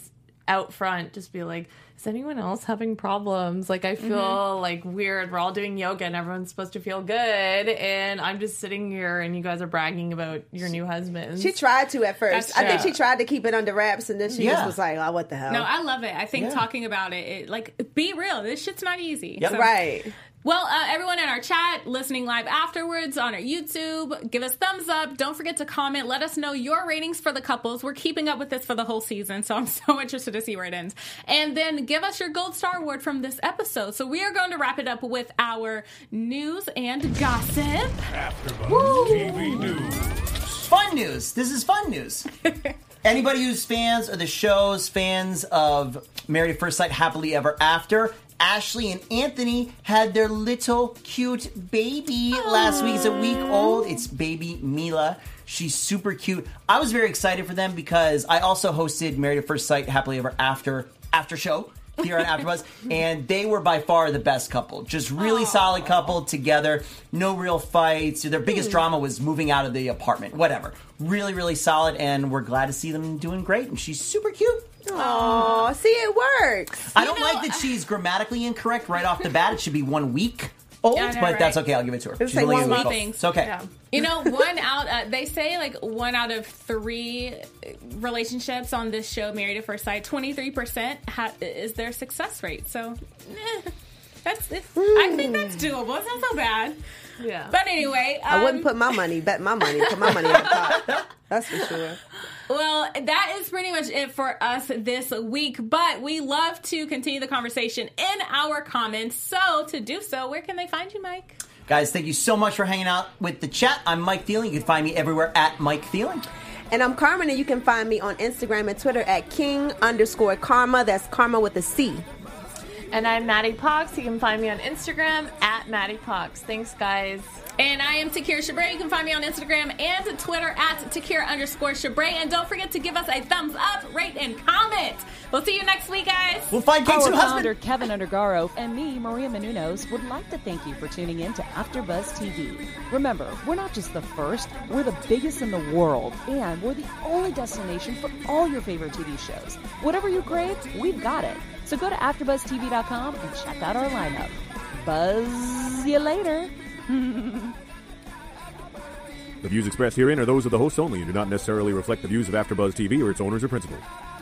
S5: out front just be like, is anyone else having problems? Like, I feel like weird. We're all doing yoga and everyone's supposed to feel good, and I'm just sitting here and you guys are bragging about your new husband.
S4: She tried to at first. I think she tried to keep it under wraps, and then she just was like, oh, what the hell?
S2: No, I love it. I think talking about it, like, be real. This shit's not easy.
S6: Yep.
S2: So.
S4: Right.
S2: Well, everyone in our chat, listening live afterwards on our YouTube, give us thumbs up. Don't forget to comment. Let us know your ratings for the couples. We're keeping up with this for the whole season, so I'm so interested to see where it ends. And then give us your Gold Star Award from this episode. So we are going to wrap it up with our news and gossip.
S7: AfterBuzz TV News.
S6: Fun news. This is fun news. Anybody who's fans of the shows, fans of Married at First Sight, Happily Ever After, Ashley and Anthony had their little cute baby last week. It's a week old. It's baby Mila. She's super cute. I was very excited for them because I also hosted Married at First Sight, Happily Ever After show here on AfterBuzz, and they were by far the best couple. Just really solid couple together. No real fights. Their biggest drama was moving out of the apartment. Whatever. Really, really solid, and we're glad to see them doing great. And she's super cute.
S4: Oh, see, it works.
S6: I don't like that she's grammatically incorrect right off the bat. It should be 1 week old,
S2: Yeah, I know,
S6: but
S2: right?
S6: that's okay. I'll give it to her.
S4: It's
S6: She's
S4: like
S6: only
S4: one
S6: a week
S2: small
S6: old.
S2: things.
S6: It's okay.
S5: Yeah.
S2: You know, they say like 1 out of 3 relationships on this show, Married at First Sight, 23% is their success rate. So, I think that's doable. It's not so bad.
S5: Yeah.
S2: But anyway,
S4: I wouldn't bet my money in the pot. That's for sure.
S2: Well, that is pretty much it for us this week, but we love to continue the conversation in our comments. So to do so, where can they find you, Mike?
S6: Guys, thank you so much for hanging out with the chat. I'm Mike Thielen. You can find me everywhere at Mike Thielen.
S4: And I'm Carmen, and you can find me on Instagram and Twitter at king_karma. That's karma with a C.
S5: And I'm Maddie Pox. You can find me on Instagram at Maddie Pox. Thanks, guys.
S2: And I am Takira Shabre. You can find me on Instagram and Twitter at Takira_Shabre. And don't forget to give us a thumbs up, rate, and comment. We'll see you next week, guys.
S6: We'll find Kate's
S3: Our
S6: new
S3: founder,
S6: husband.
S3: Kevin Undergaro, and me, Maria Menounos, would like to thank you for tuning in to AfterBuzz TV. Remember, we're not just the first, we're the biggest in the world, and we're the only destination for all your favorite TV shows. Whatever you crave, we've got it. So go to AfterBuzzTV.com and check out our lineup. Buzz you later.
S7: The views expressed herein are those of the hosts only and do not necessarily reflect the views of AfterBuzz TV or its owners or principals.